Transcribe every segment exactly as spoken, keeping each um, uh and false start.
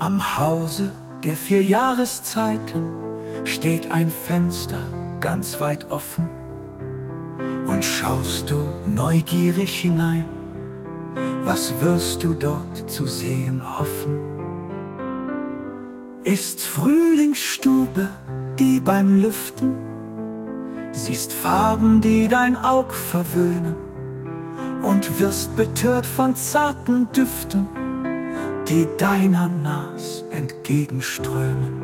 Am Hause der vier Jahreszeiten steht ein Fenster ganz weit offen, und schaust du neugierig hinein, was wirst du dort zu sehen hoffen? Ist's Frühlingsstube, die beim Lüften siehst Farben, die dein Aug verwöhnen, und wirst betört von zarten Düften, die deiner Nas entgegenströmen.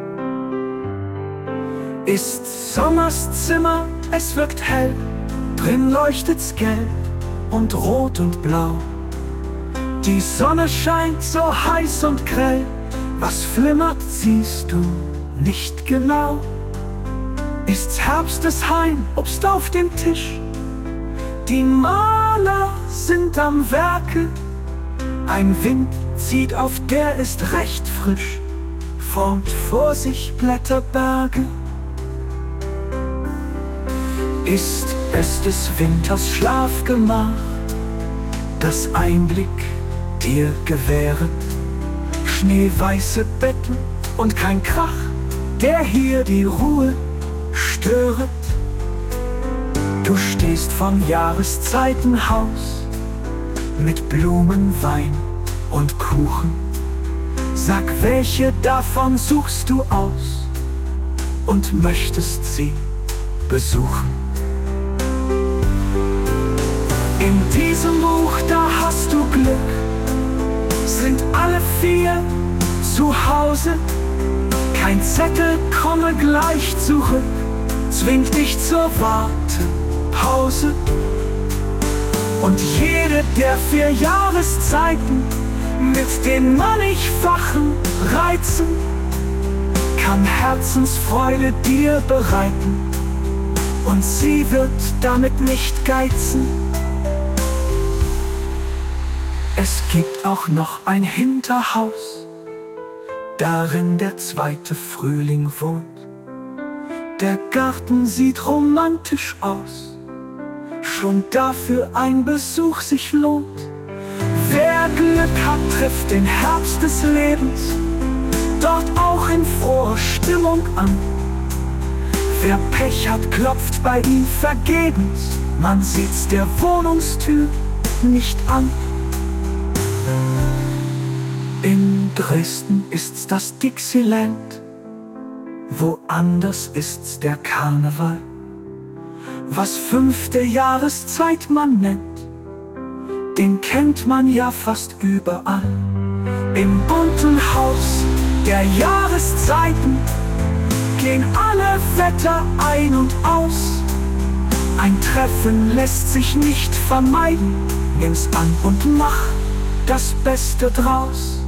Ist's Sommers Zimmer, es wirkt hell, drin leuchtet's gelb und rot und blau. Die Sonne scheint so heiß und grell, was flimmert, siehst du nicht genau. Ist's Herbstes Hain, Obst auf dem Tisch, die Maler sind am Werke, ein Wind zieht, auf der ist recht frisch, formt vor sich Blätterberge. Ist es des Winters Schlafgemach, das Einblick dir gewähret, schneeweiße Betten und kein Krach, der hier die Ruhe störet? Du stehst vom Jahreszeitenhaus mit Blumen, Wein und Kuchen. Sag, welche davon suchst du aus und möchtest sie besuchen? In diesem Buch, da hast du Glück, sind alle vier zu Hause. Kein Zettel, komme gleich zurück, zwingt dich zur Wartepause. Und jede der vier Jahreszeiten mit den mannigfachen Reizen kann Herzensfreude dir bereiten, und sie wird damit nicht geizen. Es gibt auch noch ein Hinterhaus, darin der zweite Frühling wohnt. Der Garten sieht romantisch aus, schon dafür ein Besuch sich lohnt. Wer Glück hat, trifft den Herbst des Lebens dort auch in froher Stimmung an. Wer Pech hat, klopft bei ihm vergebens, man sieht's der Wohnungstür nicht an. In Dresden ist's das Dixieland, woanders ist's der Karneval. Was fünfte Jahreszeit man nennt, den kennt man ja fast überall. Im bunten Haus der Jahreszeiten gehen alle Wetter ein und aus. Ein Treffen lässt sich nicht vermeiden, nimm's an und mach das Beste draus.